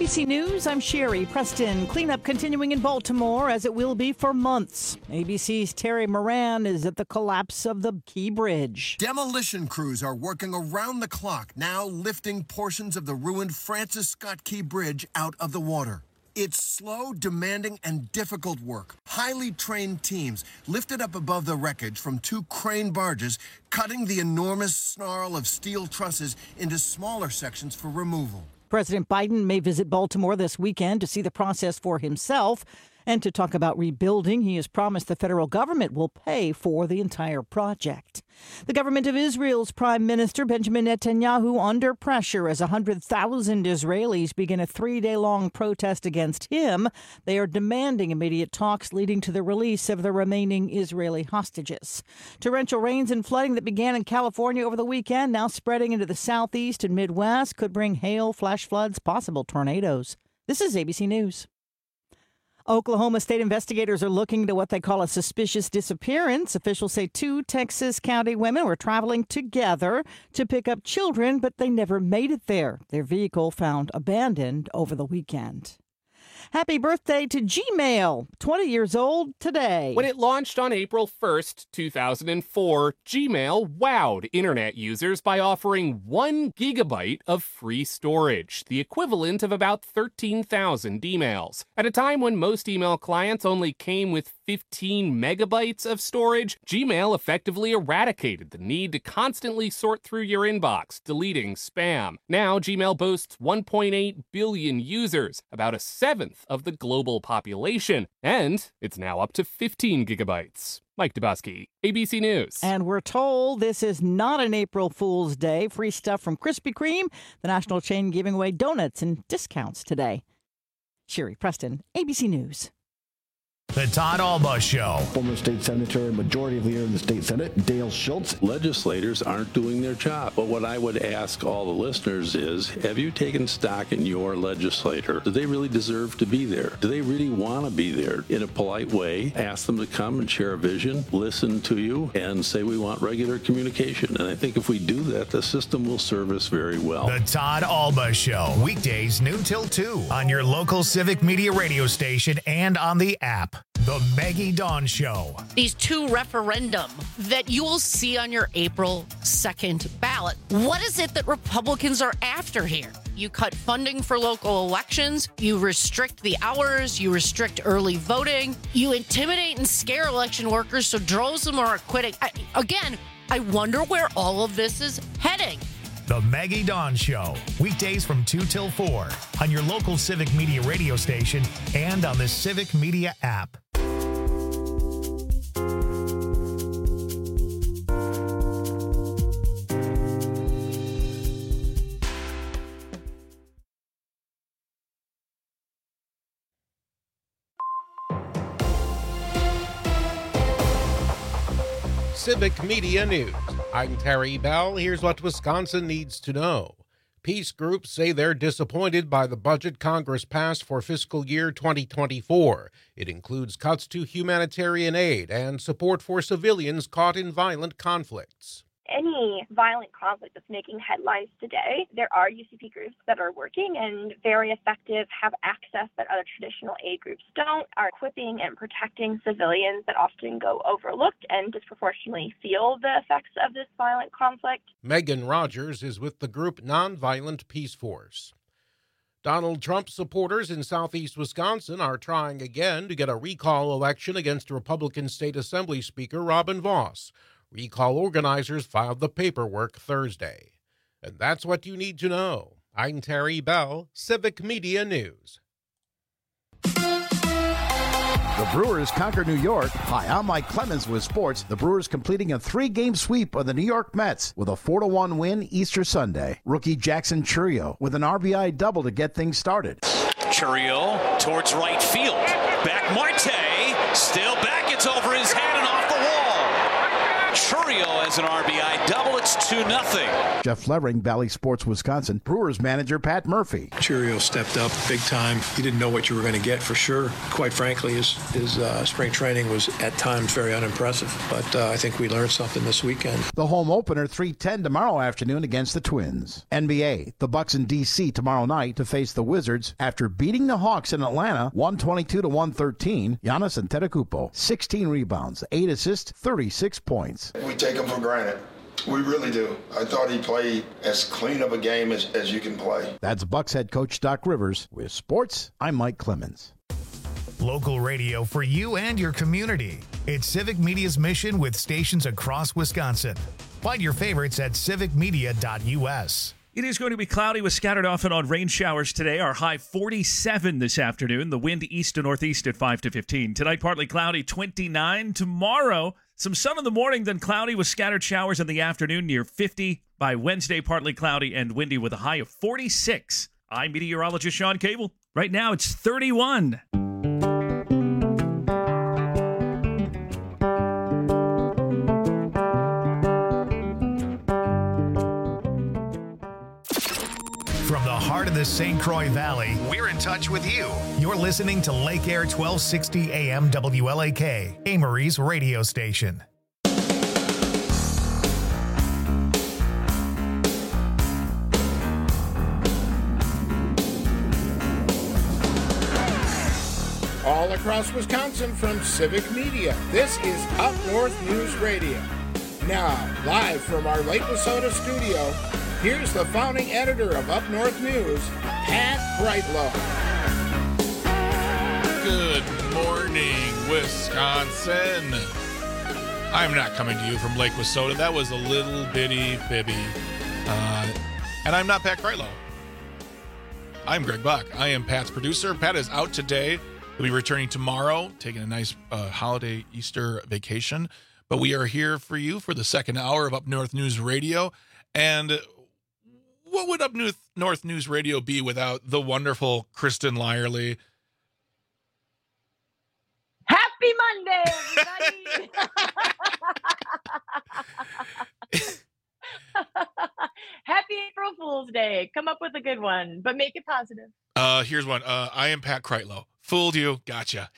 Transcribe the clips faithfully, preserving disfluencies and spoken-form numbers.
C News, I'm Sherry Preston. Cleanup continuing in Baltimore, as it will be for months. A B C's Terry Moran is at the collapse of the Key Bridge. Demolition crews are working around the clock, now lifting portions of the ruined Francis Scott Key Bridge out of the water. It's slow, demanding, and difficult work. Highly trained teams lifted up above the wreckage from two crane barges, cutting the enormous snarl of steel trusses into smaller sections for removal. President Biden may visit Baltimore this weekend to see the process for himself and to talk about rebuilding. He has promised the federal government will pay for the entire project. The government of Israel's Prime Minister Benjamin Netanyahu under pressure as one hundred thousand Israelis begin a three-day-long protest against him. They are demanding immediate talks leading to the release of the remaining Israeli hostages. Torrential rains and flooding that began in California over the weekend, now spreading into the southeast and Midwest, could bring hail, flash floods, possible tornadoes. This is A B C News. Oklahoma state investigators are looking into what they call a suspicious disappearance. Officials say two Texas County women were traveling together to pick up children, but they never made it there. Their vehicle found abandoned over the weekend. Happy birthday to Gmail, twenty years old today. When it launched on April first, two thousand four, Gmail wowed internet users by offering one gigabyte of free storage, the equivalent of about thirteen thousand emails. At a time when most email clients only came with fifteen megabytes of storage, Gmail effectively eradicated the need to constantly sort through your inbox, deleting spam. Now, Gmail boasts one point eight billion users, about a seventh of the global population, and it's now up to fifteen gigabytes. Mike Dubosky, A B C News. And we're told this is not an April Fool's Day. Free stuff from Krispy Kreme, the national chain giving away donuts and discounts today. Sherry Preston, A B C News. The Todd Alba Show. Former state senator and majority leader in the state Senate, Dale Schultz. Legislators aren't doing their job. But what I would ask all the listeners is, have you taken stock in your legislator? Do they really deserve to be there? Do they really want to be there? In a polite way, ask them to come and share a vision, listen to you, and say we want regular communication. And I think if we do that, the system will serve us very well. The Todd Alba Show. Weekdays noon till two on your local Civic Media radio station and on the app. The Maggie Dawn Show. These two referendum that you will see on your April second ballot. What is it that Republicans are after here? You cut funding for local elections. You restrict the hours. You restrict early voting. You intimidate and scare election workers so droves of them are quitting. I, again, I wonder where all of this is heading. The Maggie Dawn Show. Weekdays from two till four on your local Civic Media radio station and on the Civic Media app. Civic Media News. I'm Terry Bell. Here's what Wisconsin needs to know. Peace groups say they're disappointed by the budget Congress passed for fiscal year twenty twenty-four. It includes cuts to humanitarian aid and support for civilians caught in violent conflicts. Any violent conflict that's making headlines today, there are U C P groups that are working and very effective, have access that other traditional aid groups don't, are equipping and protecting civilians that often go overlooked and disproportionately feel the effects of this violent conflict. Megan Rogers is with the group Nonviolent Peace Force. Donald Trump supporters in southeast Wisconsin are trying again to get a recall election against Republican State Assembly Speaker Robin Vos. Recall organizers filed the paperwork Thursday. And that's what you need to know. I'm Terry Bell, Civic Media News. The Brewers conquer New York. Hi, I'm Mike Clemens with sports. The Brewers completing a three-game sweep of the New York Mets with a four to one win Easter Sunday. Rookie Jackson Chourio with an R B I double to get things started. Chourio towards right field. Back Marte. Still back. It's over his head and off the wall. Chourio has an R B I double. It's two nothing. Jeff Levering, Valley Sports Wisconsin. Brewers manager Pat Murphy. Chourio stepped up big time. You didn't know what you were going to get for sure. Quite frankly, his, his uh, spring training was at times very unimpressive. But uh, I think we learned something this weekend. The home opener three ten tomorrow afternoon against the Twins. N B A, the Bucks in D C tomorrow night to face the Wizards after beating the Hawks in Atlanta one twenty-two to one thirteen. Giannis Antetokounmpo, sixteen rebounds, eight assists, thirty-six points. We take him for granted. We really do. I thought he played as clean of a game as, as you can play. That's Bucks head coach Doc Rivers. With sports, I'm Mike Clemens. Local radio for you and your community. It's Civic Media's mission with stations across Wisconsin. Find your favorites at civic media dot u s. It is going to be cloudy with scattered off and on rain showers today. Our high forty-seven this afternoon. The wind east to northeast at five to fifteen. Tonight, partly cloudy, twenty-nine. Tomorrow, some sun in the morning, then cloudy with scattered showers in the afternoon near fifty. By Wednesday, partly cloudy and windy with a high of forty-six. I'm meteorologist Sean Cable. Right now, it's thirty-one. From the heart of the Saint Croix Valley, we're in touch with you. You're listening to Lake Air twelve sixty A M W L A K, Amory's radio station. All across Wisconsin from Civic Media, this is Up North News Radio. Now, live from our Lake Wissota studio, here's the founding editor of Up North News, Pat Brightlow. Good morning, Wisconsin. I'm not coming to you from Lake Wissota. That was a little bitty fibby. Uh, and I'm not Pat Brightlow. I'm Greg Buck. I am Pat's producer. Pat is out today. He'll be returning tomorrow, taking a nice uh, holiday Easter vacation. But we are here for you for the second hour of Up North News Radio. And what would Up North News Radio be without the wonderful Kristen Lyerly? Happy Monday, everybody! Happy April Fool's Day. Come up with a good one, but make it positive. Uh, here's one. Uh, I am Pat Kreitlow. Fooled you. Gotcha.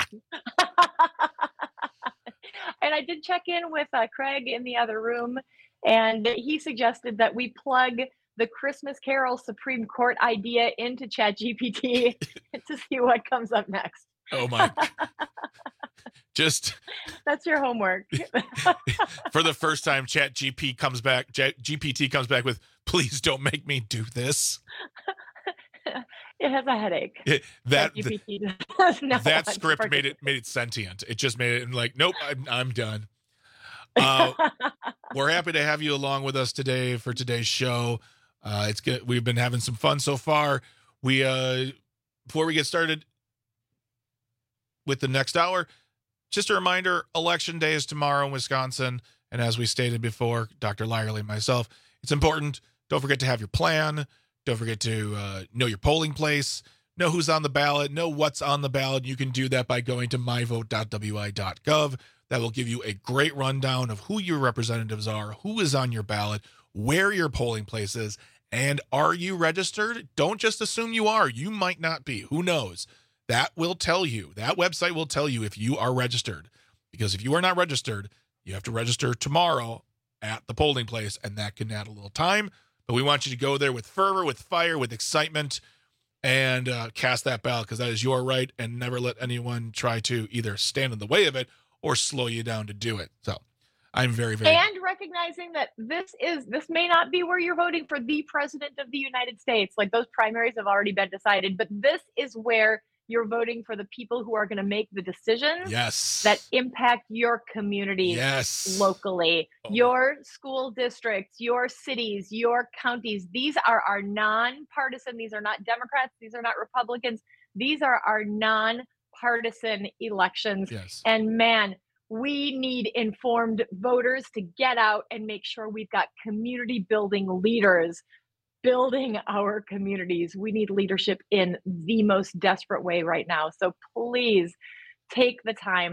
And I did check in with uh, Craig in the other room, and he suggested that we plug the Christmas Carol Supreme Court idea into ChatGPT to see what comes up next. Oh, my. Just. That's your homework. For the first time, ChatGPT comes back, G P T comes back with, please don't make me do this. It has a headache. It, that that, that script made it made it sentient. It just made it like, nope, I'm, I'm done. Uh, we're happy to have you along with us today for today's show. Uh, it's good. We've been having some fun so far. We uh, before we get started with the next hour, just a reminder: Election Day is tomorrow in Wisconsin, and as we stated before, Doctor Lyerly and myself, it's important. Don't forget to have your plan. Don't forget to uh, know your polling place, know who's on the ballot, know what's on the ballot. You can do that by going to my vote dot w i dot gov. That will give you a great rundown of who your representatives are, who is on your ballot, where your polling place is, and are you registered? Don't just assume you are. You might not be. Who knows? That will tell you. That website will tell you if you are registered. Because if you are not registered, you have to register tomorrow at the polling place, and that can add a little time. But we want you to go there with fervor, with fire, with excitement, and uh, cast that ballot, because that is your right, and never let anyone try to either stand in the way of it or slow you down to do it. So I'm very, very... And recognizing that this is, this may not be where you're voting for the president of the United States. Like, those primaries have already been decided, but this is where you're voting for the people who are going to make the decisions yes. that impact your communities yes. locally, oh. your school districts, your cities, your counties. These are our nonpartisan. These are not Democrats. These are not Republicans. These are our nonpartisan elections. Yes. And man, we need informed voters to get out and make sure we've got community building leaders building our communities. We need leadership in the most desperate way right now. So please take the time,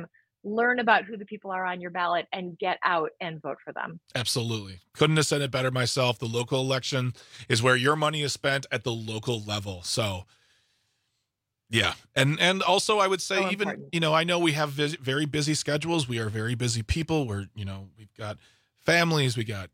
learn about who the people are on your ballot and get out and vote for them. Absolutely. Couldn't have said it better myself. The local election is where your money is spent at the local level. So, yeah. And and also I would say So even, important. you know, I know we have vis- very busy schedules. We are very busy people. We're, you know, we've got families, we got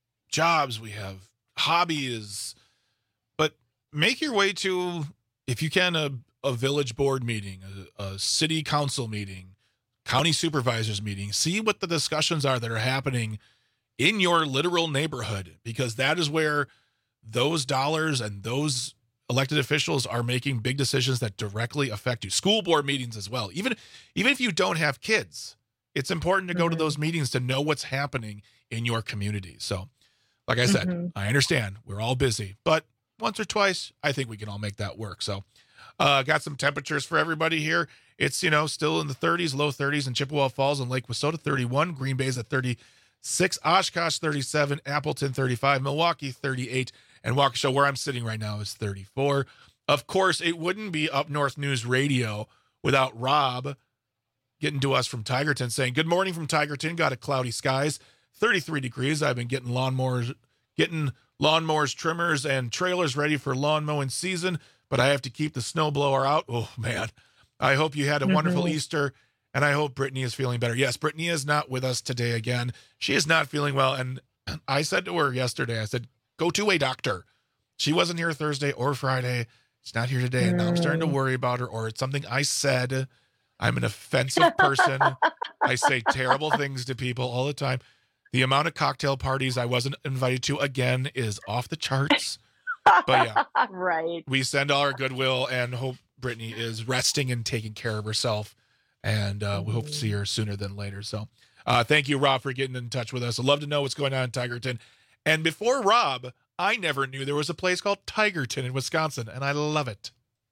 jobs, we have hobbies. But make your way to, if you can, a, a village board meeting, a, a city council meeting, county supervisors meeting. See what the discussions are that are happening in your literal neighborhood, because that is where those dollars and those elected officials are making big decisions that directly affect you. School board meetings as well. Even, even if you don't have kids, it's important to go Mm-hmm. to those meetings to know what's happening in your community. So, like I said, Mm-hmm. I understand we're all busy, but once or twice, I think we can all make that work. So, uh, got some temperatures for everybody here. It's, you know, still in the thirties, low thirties in Chippewa Falls and Lake Wissota, thirty-one. Green Bay's at thirty-six. Oshkosh, thirty-seven. Appleton, thirty-five. Milwaukee, thirty-eight. And Waukesha, where I'm sitting right now, is thirty-four. Of course, it wouldn't be Up North News Radio without Rob getting to us from Tigerton saying, good morning from Tigerton. Got a cloudy skies, thirty-three degrees. I've been getting lawnmowers, getting lawnmowers, trimmers, and trailers ready for lawn mowing season, but I have to keep the snowblower out. Oh, man. I hope you had a wonderful Mhm. Easter, and I hope Brittany is feeling better. Yes, Brittany is not with us today again. She is not feeling well, and I said to her yesterday, I said, go to a doctor. She wasn't here Thursday or Friday. She's not here today, and now I'm starting to worry about her, or it's something I said. I'm an offensive person. I say terrible things to people all the time. The amount of cocktail parties I wasn't invited to again is off the charts. But yeah, Right. we send all our goodwill and hope Brittany is resting and taking care of herself. And uh, we hope to see her sooner than later. So uh, thank you, Rob, for getting in touch with us. I'd love to know what's going on in Tigerton. And before Rob, I never knew there was a place called Tigerton in Wisconsin, and I love it.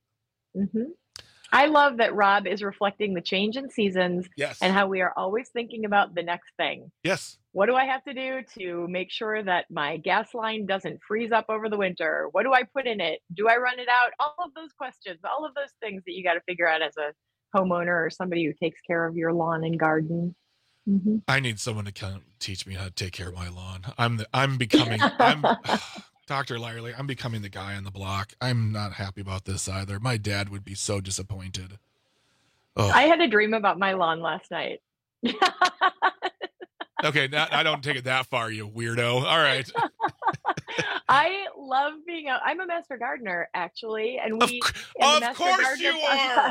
hmm I love that Rob is reflecting the change in seasons Yes. and how we are always thinking about the next thing. Yes. What do I have to do to make sure that my gas line doesn't freeze up over the winter? What do I put in it? Do I run it out? All of those questions, all of those things that you got to figure out as a homeowner or somebody who takes care of your lawn and garden. Mm-hmm. I need someone to come teach me how to take care of my lawn. I'm the, I'm becoming I'm Doctor Lyerly, I'm becoming the guy on the block. I'm not happy about this either. My dad would be so disappointed. Oh. I had a dream about my lawn last night. Okay, now, I don't take it that far, you weirdo. All right. I love being a, I'm a master gardener actually, and we Of, in the of Master course Gardener you are.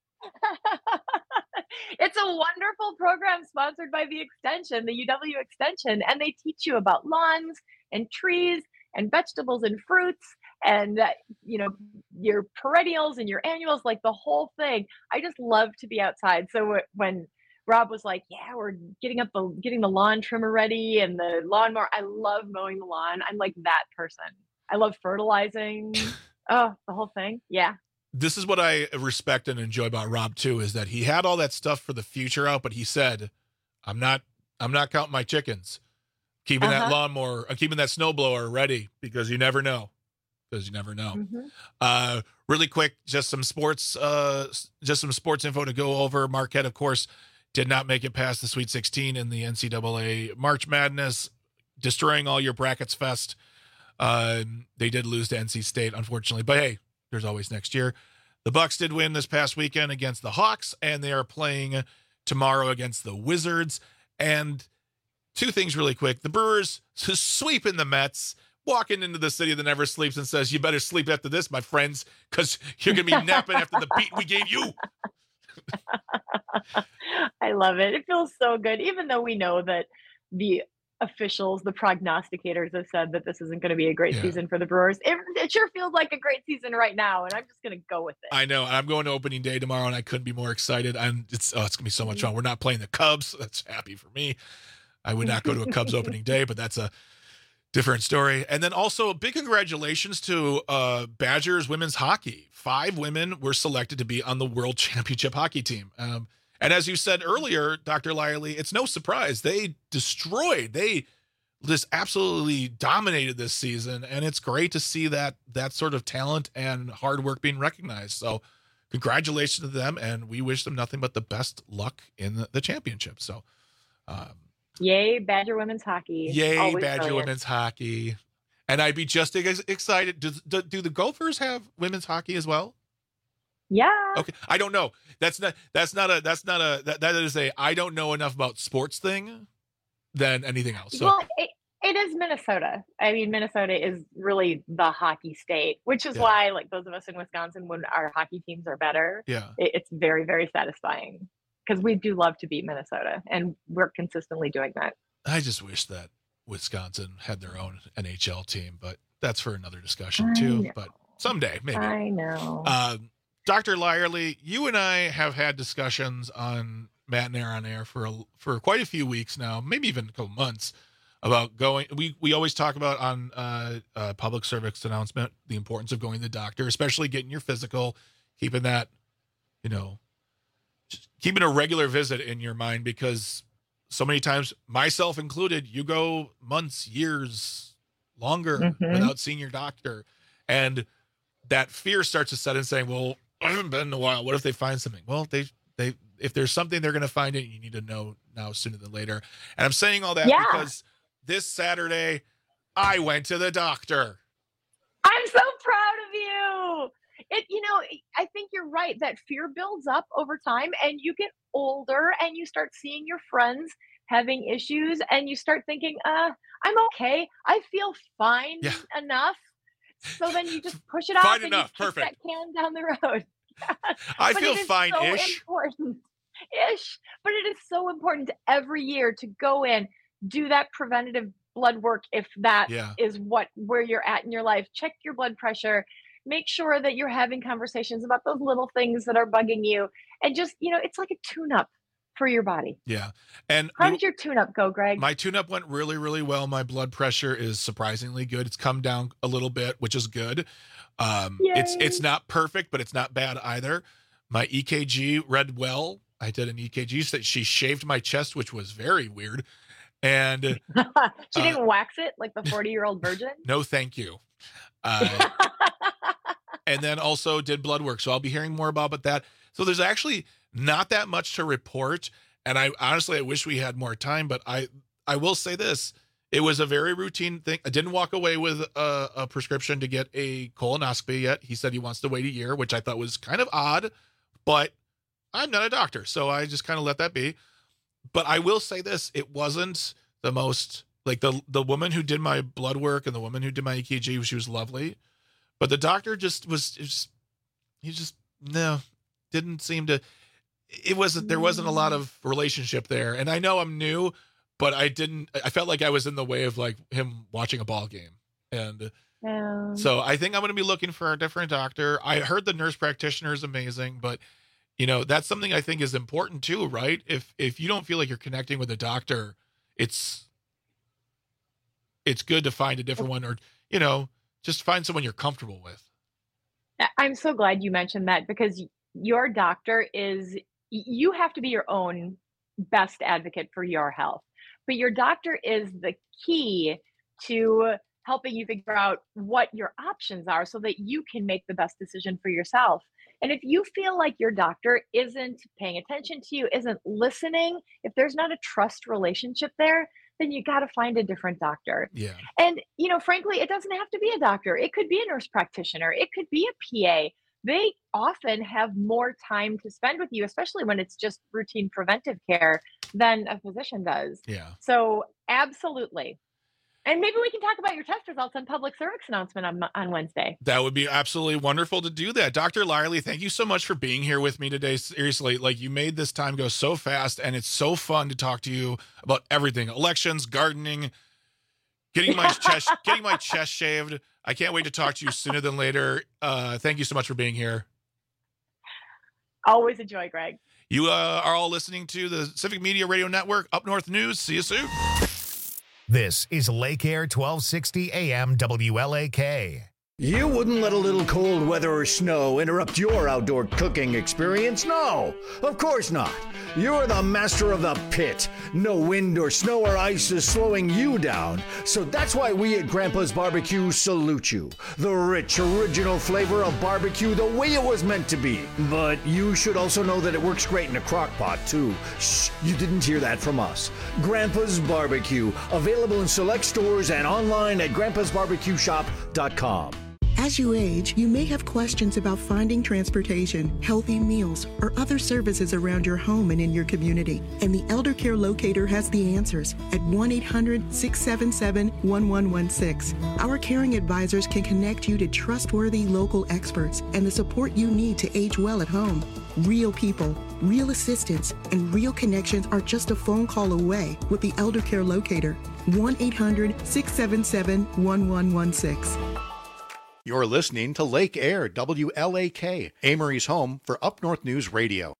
It's a wonderful program sponsored by the Extension, the U W Extension, and they teach you about lawns and trees and vegetables and fruits and uh, you know, your perennials and your annuals, like the whole thing. I just love to be outside. So when Rob was like, yeah, we're getting up the getting the lawn trimmer ready and the lawnmower, I love mowing the lawn. I'm like that person. I love fertilizing. Oh, the whole thing. Yeah. This is what I respect and enjoy about Rob too, is that he had all that stuff for the future out, but he said, I'm not I'm not counting my chickens. Keeping Uh-huh. that lawnmower, uh, keeping that snowblower ready, because you never know. Because you never know. Mhm. Uh, really quick, just some sports, uh, s- just some sports info to go over. Marquette, of course, did not make it past the Sweet sixteen in the N C double A March Madness, destroying all your brackets fest. Uh, they did lose to N C State, unfortunately, but hey, there's always next year. The Bucks did win this past weekend against the Hawks, and they are playing tomorrow against the Wizards. And two things really quick. The Brewers sweeping the Mets, walking into the city that never sleeps and says, you better sleep after this, my friends, because you're going to be napping after the beat we gave you. I love it. It feels so good, even though we know that the officials, the prognosticators have said that this isn't going to be a great Yeah. season for the Brewers. It, it sure feels like a great season right now, and I'm just going to go with it. I know. I'm going to opening day tomorrow, and I couldn't be more excited. I'm. It's. Oh, it's gonna be so much fun. We're not playing the Cubs. So that's happy for me. I would not go to a Cubs opening day, but that's a different story. And then also a big congratulations to uh, Badgers women's hockey. Five women were selected to be on the World Championship hockey team. Um, and as you said earlier, Doctor Lyerly, it's no surprise they destroyed. They just absolutely dominated this season, and it's great to see that that sort of talent and hard work being recognized. So, congratulations to them, and we wish them nothing but the best luck in the, the championship. So, um, yay, Badger women's hockey. Yay, Always Badger brilliant. women's hockey. And I'd be just as excited. Do, do, do the Gophers have women's hockey as well? Yeah. Okay. I don't know. That's not, that's not a, that's not a, that, that is a, I don't know enough about sports thing than anything else. So, Well, it, it is Minnesota. I mean, Minnesota is really the hockey state, which is Yeah. why, like, those of us in Wisconsin, when our hockey teams are better, yeah. it, it's very, very satisfying because we do love to beat Minnesota, and we're consistently doing that. I just wish that Wisconsin had their own N H L team, but that's for another discussion I too. know. But someday, maybe. I know. Um, Doctor Lyerly, you and I have had discussions on Matt and Air on Air for a, for quite a few weeks now, maybe even a couple months, about going. We we always talk about on uh, uh, public service announcement the importance of going to the doctor, especially getting your physical, keeping that, you know, just keeping a regular visit in your mind, because so many times, myself included, you go months, years, longer Mhm. without seeing your doctor, and that fear starts to set in, saying, well, I haven't been in a while. What if they find something? Well, they, they, if there's something, they're going to find it. You need to know now sooner than later. And I'm saying all that Yeah. because this Saturday, I went to the doctor. I'm so proud of you. It, you know, I think you're right. That fear builds up over time, and you get older and you start seeing your friends having issues, and you start thinking, uh, I'm okay. I feel fine Yeah. enough. So then you just push it off Fine and enough. you kick Perfect. that can down the road. I But feel it is fine-ish. So important. Ish. But it is so important every year to go in, do that preventative blood work if that Yeah. is what where you're at in your life. Check your blood pressure. Make sure that you're having conversations about those little things that are bugging you. And just, you know, it's like a tune-up for your body. Yeah. And How did your tune-up go, Greg? my tune-up went really, really well. My blood pressure is surprisingly good. It's come down a little bit, which is good. Um, it's Yay. it's not perfect, but it's not bad either. My E K G read well. I did an E K G. So she shaved my chest, which was very weird. And she uh, didn't wax it like the forty-year-old virgin? no, thank you. Uh, and then also did blood work. So I'll be hearing more about that. So there's actually not that much to report. And I honestly, I wish we had more time, but I, I will say this. It was a very routine thing. I didn't walk away with a, a prescription to get a colonoscopy yet. He said he wants to wait a year, which I thought was kind of odd, but I'm not a doctor. So I just kind of let that be. But I will say this. It wasn't the most, like the, the woman who did my blood work and the woman who did my E K G, she was lovely. But the doctor just was, just, he just, no, didn't seem to, it wasn't, there wasn't a lot of relationship there. And I know I'm new, but I didn't, I felt like I was in the way of like him watching a ball game. And Um, so I think I'm going to be looking for a different doctor. I heard the nurse practitioner is amazing, but you know, that's something I think is important too, right? If, if you don't feel like you're connecting with a doctor, it's, it's good to find a different one, or, you know, just find someone you're comfortable with. I- I'm so glad you mentioned that, because y- your doctor is, y- you have to be your own best advocate for your health, but your doctor is the key to helping you figure out what your options are so that you can make the best decision for yourself. And if you feel like your doctor isn't paying attention to you, isn't listening, if there's not a trust relationship there, then you got to find a different doctor. Yeah. And, you know, frankly, it doesn't have to be a doctor. It could be a nurse practitioner. It could be a P A. They often have more time to spend with you, especially when it's just routine preventive care, than a physician does. Yeah. So absolutely. And maybe we can talk about your test results on public service announcement on, on Wednesday. That would be absolutely wonderful to do that. Doctor Lyerly, thank you so much for being here with me today. Seriously, like, you made this time go so fast, and it's so fun to talk to you about everything: elections, gardening, getting my chest, getting my chest shaved. I can't wait to talk to you sooner than later. Uh, thank you so much for being here. Always a joy, Greg. You uh, are all listening to the Civic Media Radio Network, Up North News. See you soon. This is Lake Air twelve sixty A M W L A K. You wouldn't let a little cold weather or snow interrupt your outdoor cooking experience? No, of course not. You're the master of the pit. No wind or snow or ice is slowing you down. So that's why we at Grandpa's Barbecue salute you. The rich, original flavor of barbecue the way it was meant to be. But you should also know that it works great in a crock pot, too. Shh, you didn't hear that from us. Grandpa's Barbecue, available in select stores and online at grandpas barbecue shop dot com. As you age, you may have questions about finding transportation, healthy meals, or other services around your home and in your community. And the Elder Care Locator has the answers at one eight hundred, six seven seven, one one one six. Our caring advisors can connect you to trustworthy local experts and the support you need to age well at home. Real people, real assistance, and real connections are just a phone call away with the Elder Care Locator. one eight hundred, six seven seven, one one one six. You're listening to Lake Air, W L A K, Amory's home for Up North News Radio.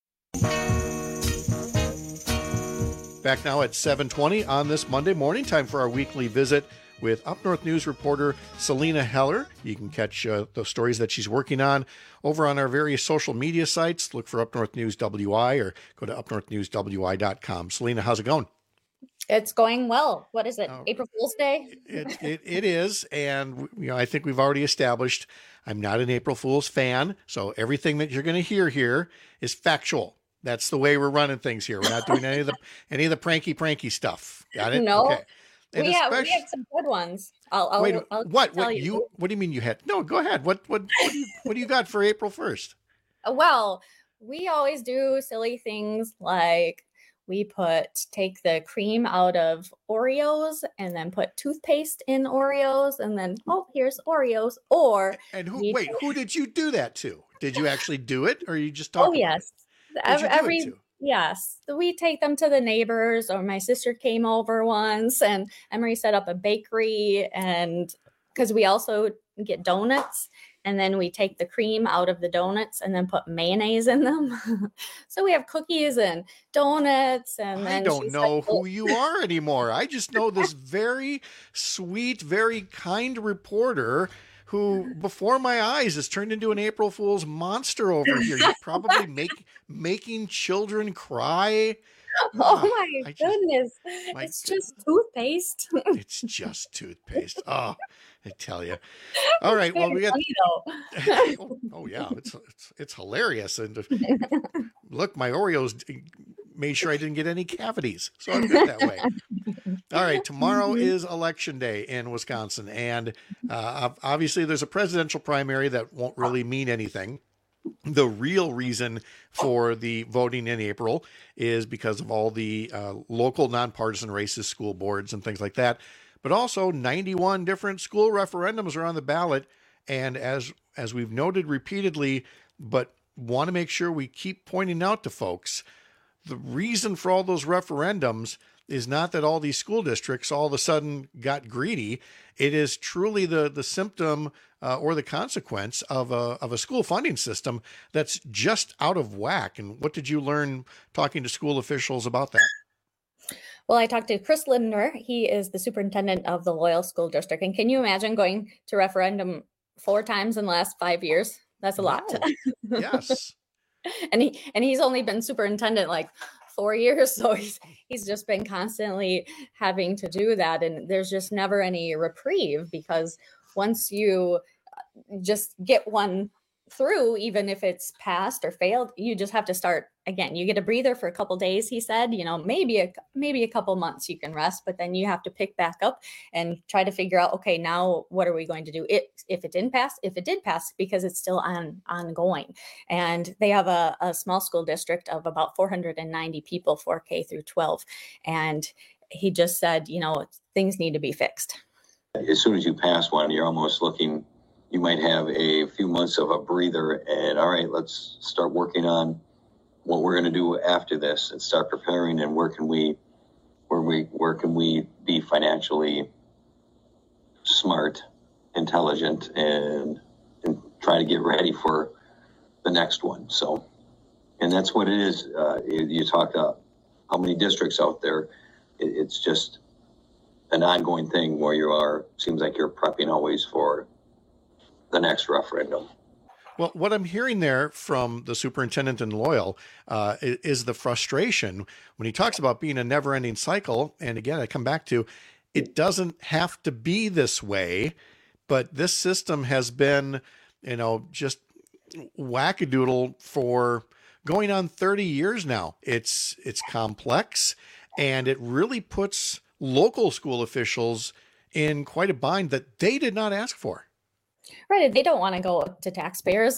Back now at seven twenty on this Monday morning, time for our weekly visit with Up North News reporter Selena Heller. You can catch uh, the stories that she's working on over on our various social media sites. Look for Up North News W I or go to up north news w i dot com. Selena, how's it going? It's going well. What is it? Oh, April Fool's Day? It, it it is, and you know I think we've already established I'm not an April Fool's fan, so everything that you're going to hear here is factual. That's the way we're running things here. We're not doing any of the any of the pranky pranky stuff. Got it? No. Okay. And we have we have some good ones. I'll, I'll wait. I'll what? tell What you. you? What do you mean you had? No, go ahead. What what what do you, what do you got for April first? Well, we always do silly things like we put take the cream out of Oreos and then put toothpaste in Oreos and then oh here's Oreos. Or and who wait put, who did you do that to? Did you actually do it or are you just talking? Oh yes, every, every yes. We take them to the neighbors. Or my sister came over once and Emery set up a bakery, and because we also get donuts. And then we take the cream out of the donuts and then put mayonnaise in them. So we have cookies and donuts. And then I don't know like, who you are anymore. I just know this very sweet, very kind reporter who, before my eyes, has turned into an April Fool's monster over here. You're probably make, making children cry. Oh my just, goodness. My it's goodness. just toothpaste. It's just toothpaste. Oh, I tell you. All right. Well, we got. oh, oh yeah, it's, it's it's hilarious. And look, my Oreos made sure I didn't get any cavities, so I'm good that way. All right. Tomorrow is election day in Wisconsin, and uh, obviously there's a presidential primary that won't really mean anything. The real reason for the voting in April is because of all the uh, local nonpartisan races, school boards, and things like that. But also ninety-one different school referendums are on the ballot. And as as we've noted repeatedly, but want to make sure we keep pointing out to folks, the reason for all those referendums is not that all these school districts all of a sudden got greedy. It is truly the the symptom uh, or the consequence of a of a school funding system that's just out of whack. And what did you learn talking to school officials about that? Well, I talked to Chris Lindner. He is the superintendent of the Loyal School District. And can you imagine going to referendum four times in the last five years? That's a lot. Wow. Yes. and he and he's only been superintendent like four years. So he's he's just been constantly having to do that. And there's just never any reprieve, because once you just get one through, even if it's passed or failed, you just have to start again. You get a breather for a couple days, he said, you know, maybe a maybe a couple months you can rest, but then you have to pick back up and try to figure out, okay, now what are we going to do it if it didn't pass, if it did pass, because it's still on ongoing. And they have a, a small school district of about four hundred ninety people for K through twelve. And he just said, you know, things need to be fixed. As soon as you pass one, you're almost looking, you might have a few months of a breather, and all right, let's start working on what we're going to do after this and start preparing, and where can we, where we, where can we be financially smart, intelligent, and, and try to get ready for the next one. So, and that's what it is. Uh, you, you talk about how many districts out there. It, it's just an ongoing thing where you are, seems like you're prepping always for the next referendum. Well, what I'm hearing there from the superintendent in Loyal uh, is, is the frustration when he talks about being a never-ending cycle. And again, I come back to, it doesn't have to be this way, but this system has been, you know, just wackadoodle for going on thirty years now. It's it's complex, and it really puts local school officials in quite a bind that they did not ask for. Right. They don't want to go to taxpayers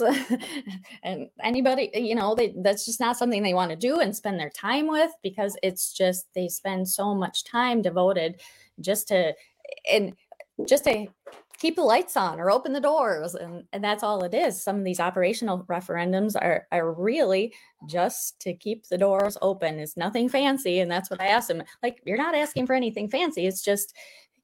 and anybody, you know, they, that's just not something they want to do and spend their time with, because it's just, they spend so much time devoted just to, and just to keep the lights on or open the doors. And, and that's all it is. Some of these operational referendums are, are really just to keep the doors open. It's nothing fancy. And that's what I asked them. Like, you're not asking for anything fancy. It's just,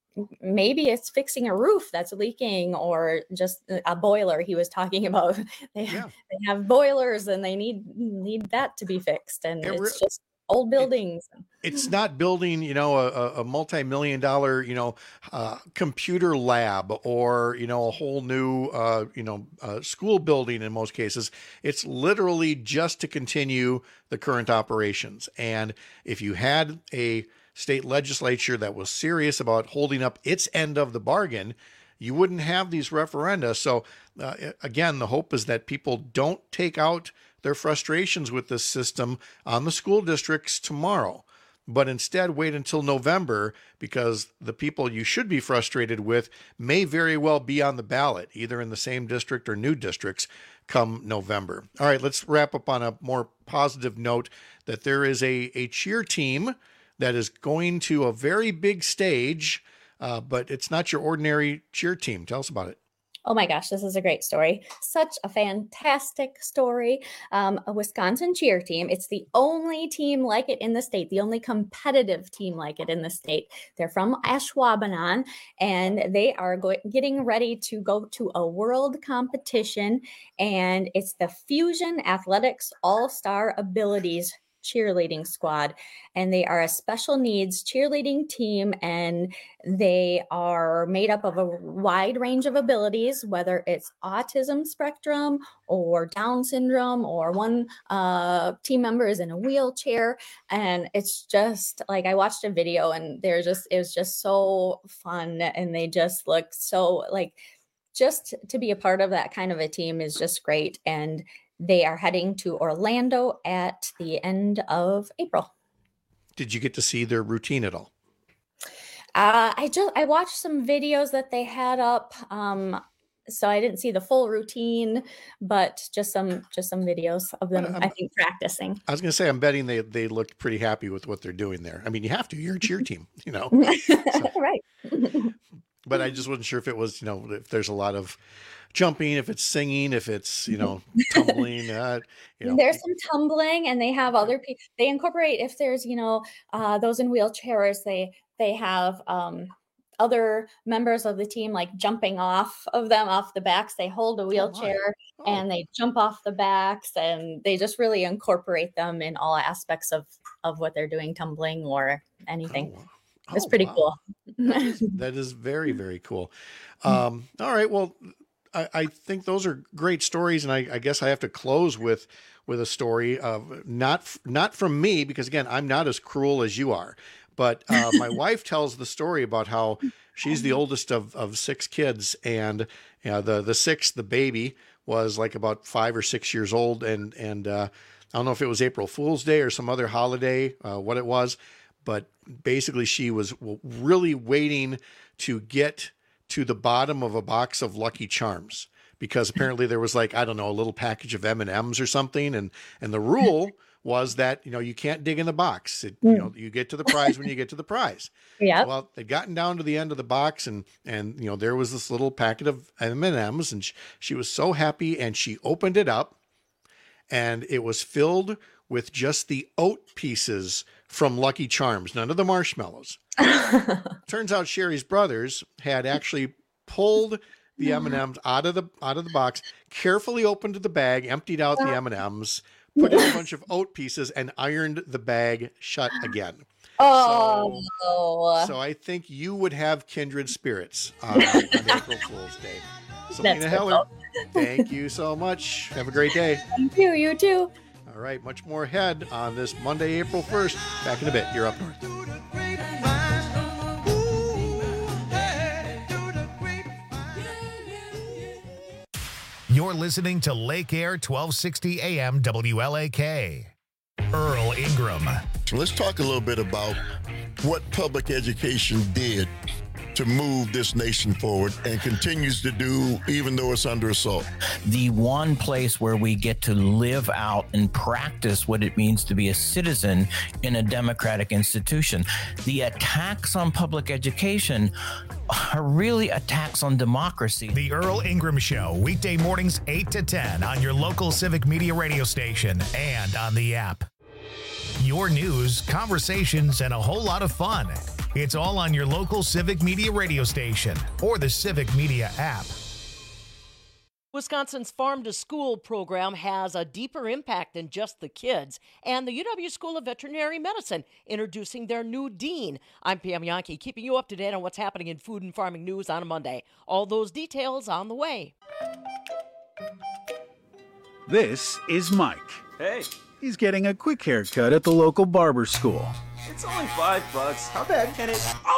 maybe it's fixing a roof that's leaking, or just a boiler he was talking about. They, yeah. they have boilers and they need need that to be fixed. And it it's re- just old buildings. It, it's not building, you know, a, a multi-million dollar, you know, uh, computer lab, or, you know, a whole new, uh, you know, uh, school building in most cases. It's literally just to continue the current operations. And if you had a state legislature that was serious about holding up its end of the bargain, you wouldn't have these referenda. So uh, again, the hope is that people don't take out their frustrations with this system on the school districts tomorrow, but instead wait until November, because the people you should be frustrated with may very well be on the ballot, either in the same district or new districts come November. All right, let's wrap up on a more positive note that there is a, a cheer team that is going to a very big stage, uh, but it's not your ordinary cheer team. Tell us about it. Oh my gosh, this is a great story. Such a fantastic story. Um, a Wisconsin cheer team. It's the only team like it in the state, the only competitive team like it in the state. They're from Ashwaubenon, and they are go- getting ready to go to a world competition, and it's the Fusion Athletics All-Star Abilities cheerleading squad, and they are a special needs cheerleading team, and they are made up of a wide range of abilities, whether it's autism spectrum or Down syndrome, or one uh, team member is in a wheelchair. And it's just like, I watched a video and they're just, it was just so fun, and they just look so like, just to be a part of that kind of a team is just great. And they are heading to Orlando at the end of April. Did you get to see their routine at all? Uh, I just I watched some videos that they had up, um, so I didn't see the full routine, but just some just some videos of them. I'm, I think practicing. I was going to say, I'm betting they they looked pretty happy with what they're doing there. I mean, you have to. You're a cheer team, you know. So, right. But I just wasn't sure if it was, you know, if there's a lot of jumping, if it's singing, if it's, you know, tumbling. Uh, you know. There's some tumbling, and they have other people. They incorporate, if there's, you know, uh, those in wheelchairs, they they have um, other members of the team like jumping off of them, off the backs. They hold a wheelchair oh, oh. and they jump off the backs, and they just really incorporate them in all aspects of of what they're doing, tumbling or anything. Oh. It's pretty oh, wow. cool. that, is, that is very, very cool. Um, all right. Well, I, I think those are great stories. And I, I guess I have to close with, with a story of not, not from me, because again, I'm not as cruel as you are, but uh, my wife tells the story about how she's the oldest of, of six kids. And you know, the, the sixth, the baby, was like about five or six years old. And, and uh, I don't know if it was April Fool's Day or some other holiday, uh, what it was. But basically, she was really waiting to get to the bottom of a box of Lucky Charms, because apparently there was like, I don't know, a little package of M and M's or something. And, and the rule was that, you know, you can't dig in the box. It, you know, you get to the prize when you get to the prize. Yeah. Well, they'd gotten down to the end of the box, and, and, you know, there was this little packet of M and M's, and she, she was so happy, and she opened it up, and it was filled with just the oat pieces from Lucky Charms, none of the marshmallows. Turns out Sherry's brothers had actually pulled the M and M's out of the out of the box, carefully opened the bag, emptied out the M and M's, put in a bunch of oat pieces, and ironed the bag shut again. Oh, so, so I think you would have kindred spirits on, on April Fool's Day. Selena Heller, thank you so much. Have a great day. Thank you. You too. All right, much more ahead on this Monday, April first. Back in a bit. You're up north. You're listening to Lake Air twelve sixty A M W L A K. Earl Ingram. So let's talk a little bit about what public education did to move this nation forward and continues to do, even though it's under assault. The one place where we get to live out and practice what it means to be a citizen in a democratic institution. The attacks on public education are really attacks on democracy. The Earl Ingram Show, weekday mornings eight to ten on your local Civic Media radio station and on the app. Your news, conversations, and a whole lot of fun. It's all on your local Civic Media radio station or the Civic Media app. Wisconsin's Farm to School program has a deeper impact than just the kids, and the U W School of Veterinary Medicine introducing their new dean. I'm Pam Yankee, keeping you up to date on what's happening in food and farming news on a Monday. All those details on the way. This is Mike. Hey. He's getting a quick haircut at the local barber school. It's only five bucks. How bad can it...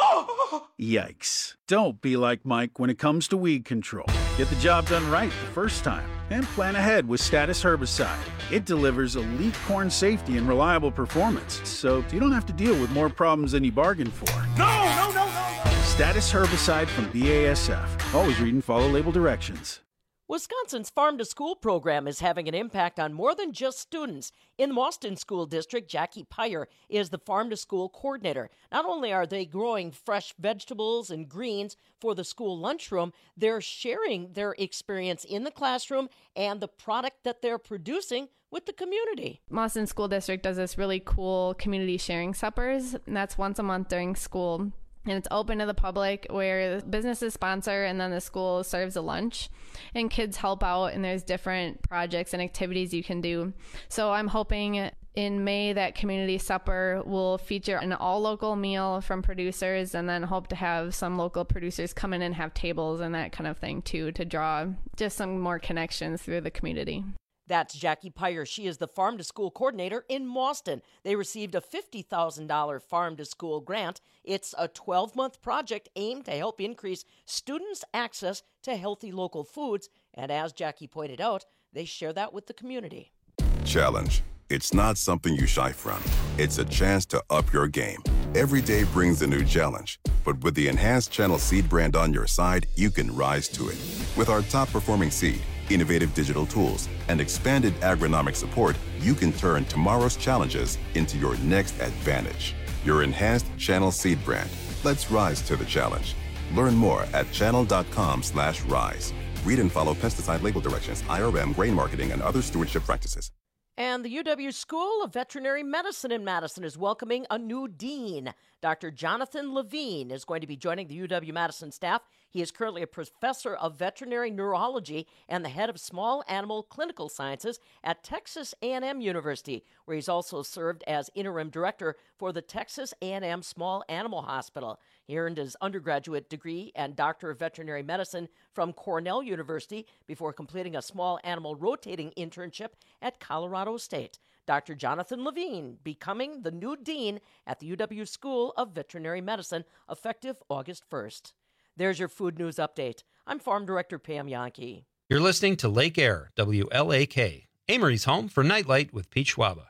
Oh! Yikes. Don't be like Mike when it comes to weed control. Get the job done right the first time and plan ahead with Status Herbicide. It delivers elite corn safety and reliable performance, so you don't have to deal with more problems than you bargained for. No, no, no, no, no! Status Herbicide from B A S F. Always read and follow label directions. Wisconsin's Farm to School program is having an impact on more than just students. In the Mauston School District, Jackie Pyer is the Farm to School coordinator. Not only are they growing fresh vegetables and greens for the school lunchroom, they're sharing their experience in the classroom and the product that they're producing with the community. Mauston School District does this really cool community sharing suppers, and that's once a month during school. And it's open to the public where businesses sponsor and then the school serves a lunch and kids help out, and there's different projects and activities you can do. So I'm hoping in May that community supper will feature an all local meal from producers, and then hope to have some local producers come in and have tables and that kind of thing too, to draw just some more connections through the community. That's Jackie Pyer. She is the Farm to School coordinator in Mauston. They received a fifty thousand dollars Farm to School grant. It's a twelve-month project aimed to help increase students' access to healthy local foods. And as Jackie pointed out, they share that with the community. Challenge. It's not something you shy from. It's a chance to up your game. Every day brings a new challenge. But with the enhanced Channel Seed brand on your side, you can rise to it. With our top-performing seed, innovative digital tools, and expanded agronomic support, you can turn tomorrow's challenges into your next advantage. Your enhanced Channel Seed brand. Let's rise to the challenge. Learn more at channel.com slash rise. Read and follow pesticide label directions, I R M, grain marketing, and other stewardship practices. And the U W School of Veterinary Medicine in Madison is welcoming a new dean. Doctor Jonathan Levine is going to be joining the U W-Madison staff. He is currently a professor of veterinary neurology and the head of small animal clinical sciences at Texas A and M University, where he's also served as interim director for the Texas A and M Small Animal Hospital. He earned his undergraduate degree and Doctor of Veterinary Medicine from Cornell University before completing a small animal rotating internship at Colorado State. Doctor Jonathan Levine becoming the new dean at the U W School of Veterinary Medicine effective August first. There's your food news update. I'm Farm Director Pam Yankee. You're listening to Lake Air, W L A K, Amory's home for Nightlight with Pete Schwaba.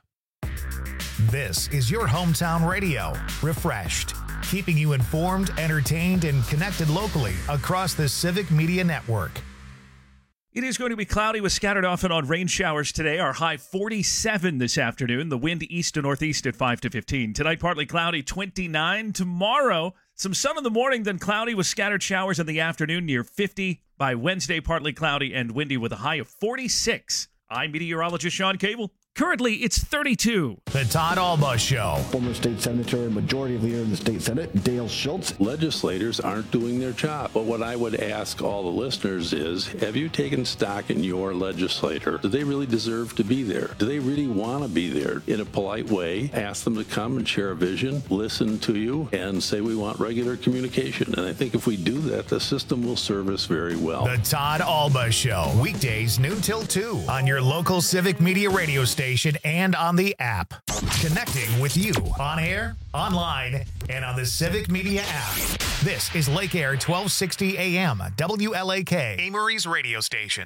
This is your hometown radio, refreshed, keeping you informed, entertained, and connected locally across the Civic Media Network. It is going to be cloudy with scattered off and on rain showers today. Our high forty-seven this afternoon. The wind east to northeast at five to fifteen. Tonight, partly cloudy, twenty-nine. Tomorrow, some sun in the morning, then cloudy with scattered showers in the afternoon near fifty. By Wednesday, partly cloudy and windy with a high of forty-six. I'm meteorologist Sean Cable. Currently, it's thirty-two. The Todd Alba Show. Former state senator and majority leader in the state Senate, Dale Schultz. Legislators aren't doing their job. But what I would ask all the listeners is, have you taken stock in your legislator? Do they really deserve to be there? Do they really want to be there? In a polite way, ask them to come and share a vision, listen to you, and say we want regular communication. And I think if we do that, the system will serve us very well. The Todd Alba Show. Weekdays noon till two on your local Civic Media radio station and on the app. Connecting with you on air, online, and on the Civic Media app. This is Lake Air twelve sixty A M, W L A K, Amory's radio station.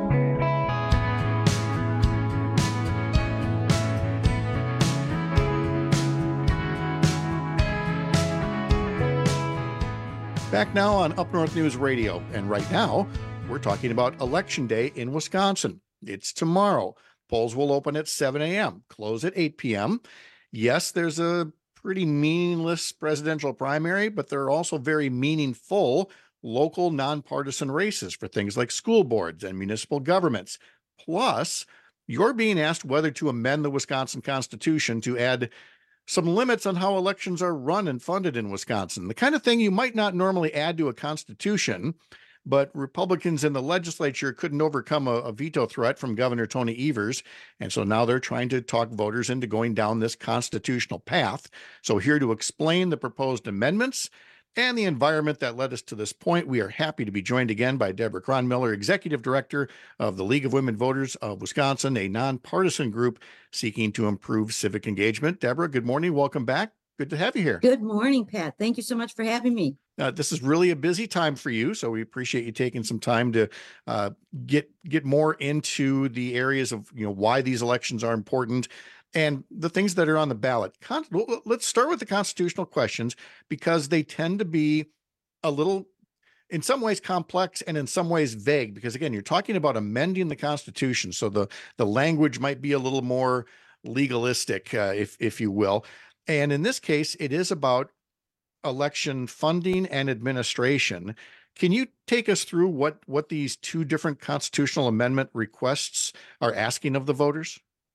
Back now on Up North News Radio. And right now, we're talking about Election Day in Wisconsin. It's tomorrow. Polls will open at seven a.m., close at eight p.m. Yes, there's a pretty meaningless presidential primary, but there are also very meaningful local nonpartisan races for things like school boards and municipal governments. Plus, you're being asked whether to amend the Wisconsin Constitution to add some limits on how elections are run and funded in Wisconsin, the kind of thing you might not normally add to a constitution. But Republicans in the legislature couldn't overcome a, a veto threat from Governor Tony Evers. And so now they're trying to talk voters into going down this constitutional path. So here to explain the proposed amendments and the environment that led us to this point, we are happy to be joined again by Deborah Cronmiller, Executive Director of the League of Women Voters of Wisconsin, a nonpartisan group seeking to improve civic engagement. Deborah, good morning. Welcome back. Good to have you here. Good morning, Pat. Thank you so much for having me. Uh, this is really a busy time for you, so we appreciate you taking some time to uh, get get more into the areas of you know why these elections are important and the things that are on the ballot. Con- let's start with the constitutional questions because they tend to be a little, in some ways, complex and in some ways vague. Because again, you're talking about amending the Constitution, so the the language might be a little more legalistic, uh, if if you will. And in this case, it is about election funding and administration. Can you take us through what, what these two different constitutional amendment requests are asking of the voters?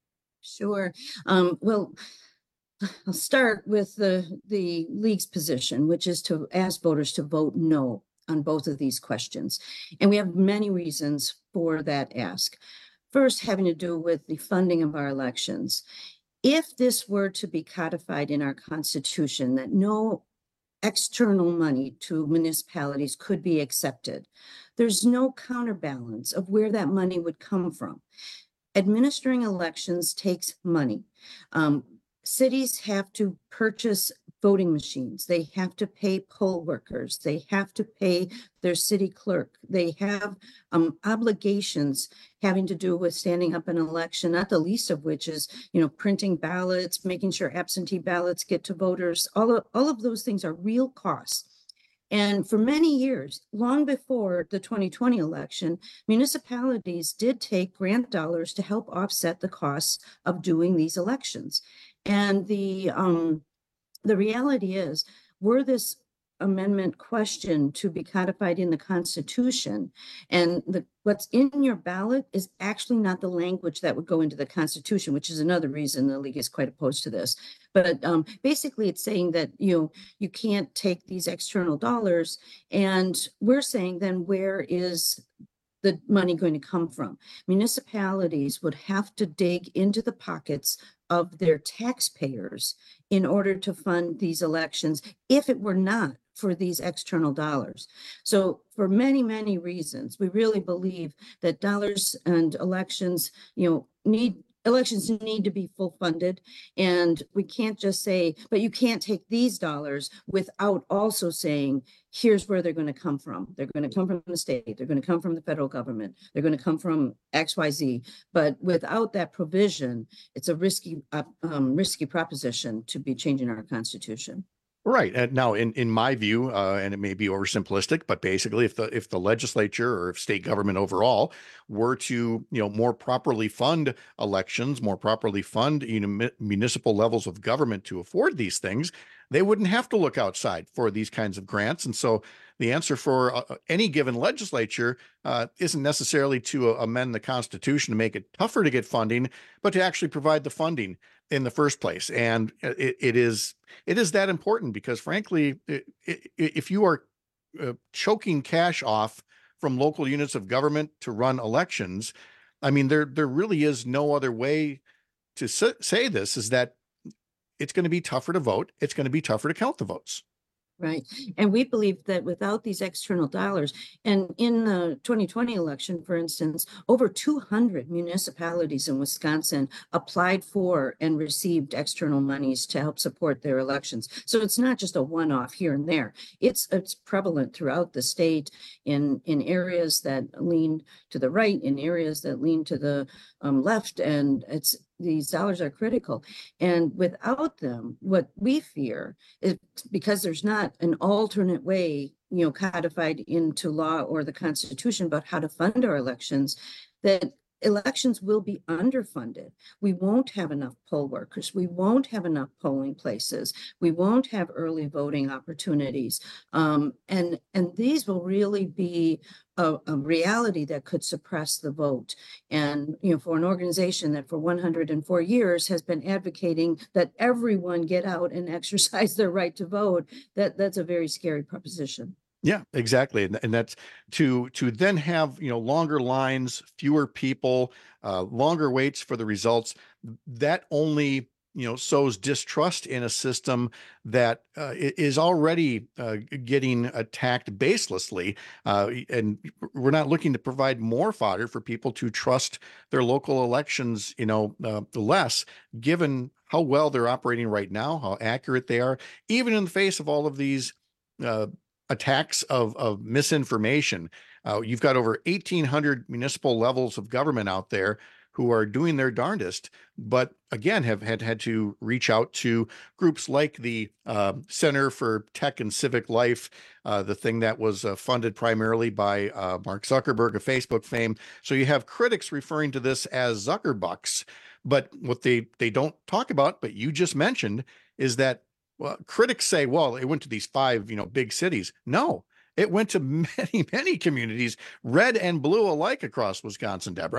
Sure. Um, well, I'll start with the, the League's position, which is to ask voters to vote no on both of these questions. And we have many reasons for that ask. First, having to do with the funding of our elections. If this were to be codified in our Constitution, that no external money to municipalities could be accepted, there's no counterbalance of where that money would come from. Administering elections takes money. Um, cities have to purchase voting machines. They have to pay poll workers. They have to pay their city clerk. They have um, obligations having to do with standing up an election, not the least of which is, you know, printing ballots, making sure absentee ballots get to voters. All of, all of those things are real costs. And for many years, long before the twenty twenty election, municipalities did take grant dollars to help offset the costs of doing these elections. And the um, the reality is, were this amendment question to be codified in the Constitution, and the what's in your ballot is actually not the language that would go into the Constitution, which is another reason the League is quite opposed to this. But um, basically, it's saying that you know you can't take these external dollars, and we're saying then where is the money going to come from? Municipalities would have to dig into the pockets of their taxpayers in order to fund these elections if it were not for these external dollars. So for many, many reasons, we really believe that dollars and elections, you know, need elections need to be full funded. And we can't just say, but you can't take these dollars without also saying, here's where they're going to come from. They're going to come from the state. They're going to come from the federal government. They're going to come from X Y Z. But without that provision, it's a risky, uh, um, risky proposition to be changing our Constitution. Right. And now, in, in my view, uh, and it may be oversimplestic, but basically, if the if the legislature or if state government overall were to, you know, more properly fund elections, more properly fund, you know, municipal levels of government to afford these things, they wouldn't have to look outside for these kinds of grants. And so the answer for uh, any given legislature uh, isn't necessarily to uh, amend the Constitution to make it tougher to get funding, but to actually provide the funding in the first place. And it, it is it is that important because, frankly, it, it, if you are uh, choking cash off from local units of government to run elections, I mean, there there really is no other way to say this, is that it's going to be tougher to vote. It's going to be tougher to count the votes. Right. And we believe that without these external dollars, and in the twenty twenty election, for instance, over two hundred municipalities in Wisconsin applied for and received external monies to help support their elections. So it's not just a one-off here and there. It's it's prevalent throughout the state in, in areas that lean to the right, in areas that lean to the um, left, and it's these dollars are critical. And without them, what we fear is, because there's not an alternate way, you know, codified into law or the Constitution about how to fund our elections, that elections will be underfunded. We won't have enough poll workers. We won't have enough polling places. We won't have early voting opportunities. Um, and, and these will really be a, a reality that could suppress the vote. And, you know, for an organization that for one hundred four years has been advocating that everyone get out and exercise their right to vote, that, that's a very scary proposition. Yeah, exactly. And, and that's to to then have, you know, longer lines, fewer people, uh, longer waits for the results. That only, you know, sows distrust in a system that uh, is already uh, getting attacked baselessly. Uh, and we're not looking to provide more fodder for people to trust their local elections, you know, uh, less, given how well they're operating right now, how accurate they are, even in the face of all of these uh, attacks of, of misinformation. Uh, you've got over eighteen hundred municipal levels of government out there who are doing their darndest, but again, have had, had to reach out to groups like the uh, Center for Tech and Civic Life, uh, the thing that was uh, funded primarily by uh, Mark Zuckerberg of Facebook fame. So you have critics referring to this as Zuckerbucks, but what they, they don't talk about, but you just mentioned, is that well, critics say, well, it went to these five, you know, big cities. No, it went to many, many communities, red and blue alike across Wisconsin, Deborah.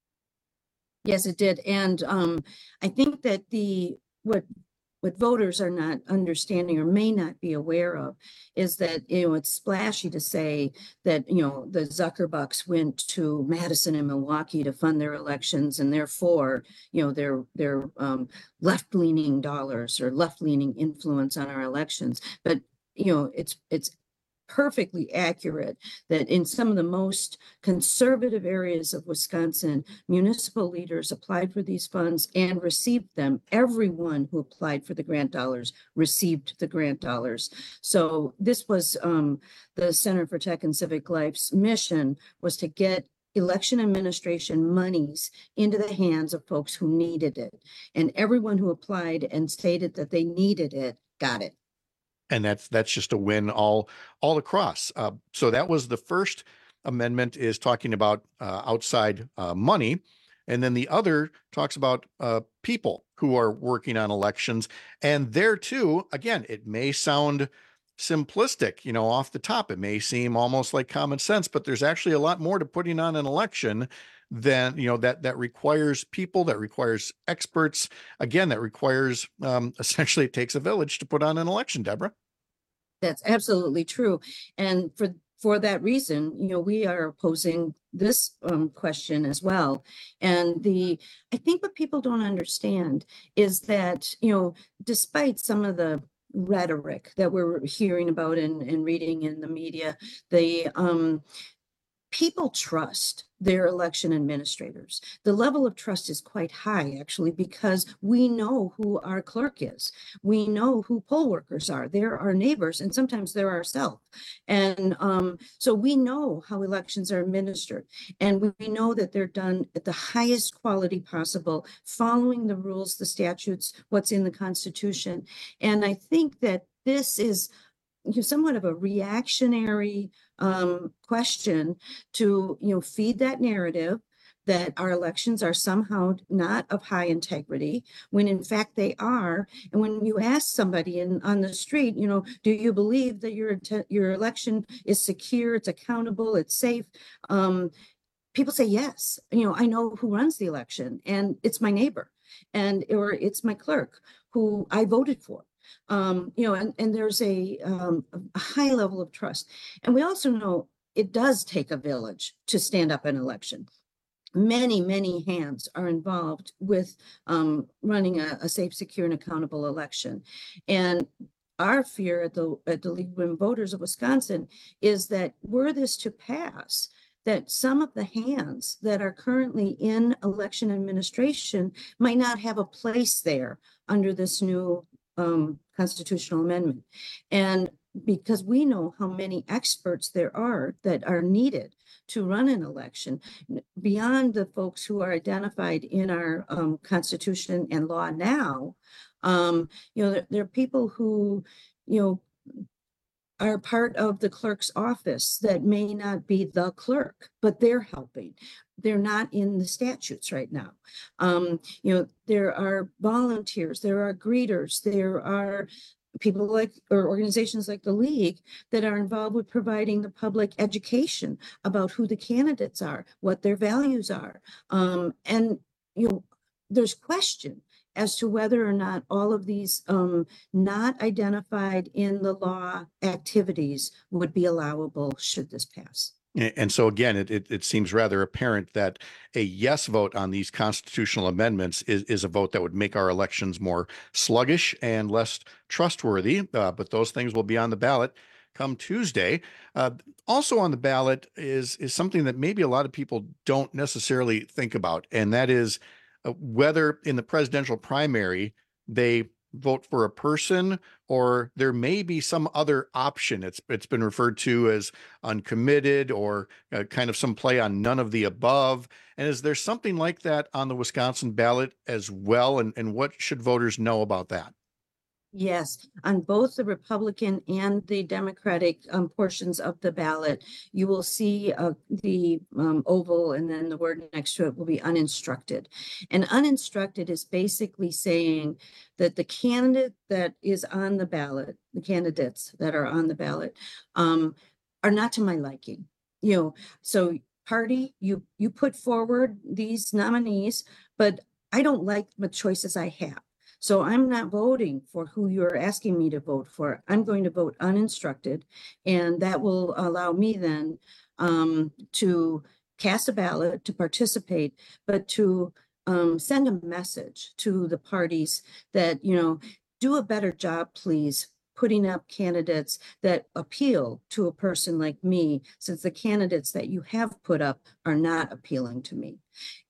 Yes, it did. And um, I think that the what what voters are not understanding or may not be aware of is that, you know, it's splashy to say that, you know, the Zuckerbucks went to Madison and Milwaukee to fund their elections, and therefore, you know, their their um, left-leaning dollars or left-leaning influence on our elections. But, you know, it's it's perfectly accurate that in some of the most conservative areas of Wisconsin, municipal leaders applied for these funds and received them. Everyone who applied for the grant dollars received the grant dollars. So this was um, the Center for Tech and Civic Life's mission, was to get election administration monies into the hands of folks who needed it. And everyone who applied and stated that they needed it got it. And that's that's just a win all all across. Uh, so that was the first amendment, is talking about uh, outside uh, money. And then the other talks about uh, people who are working on elections. And there too, again, it may sound simplistic, you know, off the top. It may seem almost like common sense, but there's actually a lot more to putting on an election than, you know, that that requires people, that requires experts. Again, that requires um, essentially it takes a village to put on an election, Deborah. That's absolutely true. And for for that reason, you know, we are posing this um, question as well. And the I think what people don't understand is that, you know, despite some of the rhetoric that we're hearing about and, and reading in the media, the um, people trust their election administrators. The level of trust is quite high, actually, because we know who our clerk is. We know who poll workers are. They're our neighbors, and sometimes they're ourselves. And um, so we know how elections are administered. And we, we know that they're done at the highest quality possible, following the rules, the statutes, what's in the Constitution. And I think that this is, you know, somewhat of a reactionary um, question to, you know, feed that narrative, that our elections are somehow not of high integrity, when in fact they are. And when you ask somebody in, on the street, you know, do you believe that your, your election is secure, it's accountable, it's safe? Um, people say yes. You know, I know who runs the election, and it's my neighbor, and or it's my clerk who I voted for. Um, you know, and, and there's a, um, a high level of trust. And we also know it does take a village to stand up an election. Many, many hands are involved with um, running a, a safe, secure, and accountable election. And our fear at the at the League of Women Voters of Wisconsin is that were this to pass, that some of the hands that are currently in election administration might not have a place there under this new um, constitutional amendment. And because we know how many experts there are that are needed to run an election, beyond the folks who are identified in our um, Constitution and law now, um, you know, there, there are people who, you know, are part of the clerk's office that may not be the clerk, but they're helping. They're not in the statutes right now. Um, you know, there are volunteers, there are greeters, there are people like, or organizations like the League that are involved with providing the public education about who the candidates are, what their values are. Um, and, you know, there's question as to whether or not all of these um, not identified in the law activities would be allowable should this pass. And so again, it, it, it seems rather apparent that a yes vote on these constitutional amendments is, is a vote that would make our elections more sluggish and less trustworthy. Uh, but those things will be on the ballot come Tuesday. Uh, also on the ballot is, is something that maybe a lot of people don't necessarily think about, and that is uh, whether in the presidential primary they vote for a person, or there may be some other option. It's it's been referred to as uncommitted, or uh, kind of some play on none of the above. And is there something like that on the Wisconsin ballot as well? And, and what should voters know about that? Yes, on both the Republican and the Democratic um, portions of the ballot, you will see uh, the um, oval, and then the word next to it will be uninstructed. And uninstructed is basically saying that the candidate that is on the ballot, the candidates that are on the ballot, um, are not to my liking. You know, so party, you you put forward these nominees, but I don't like the choices I have. So I'm not voting for who you're asking me to vote for. I'm going to vote uninstructed, and that will allow me then um, to cast a ballot, to participate, but to um, send a message to the parties that, you know, do a better job, please, putting up candidates that appeal to a person like me, since the candidates that you have put up are not appealing to me.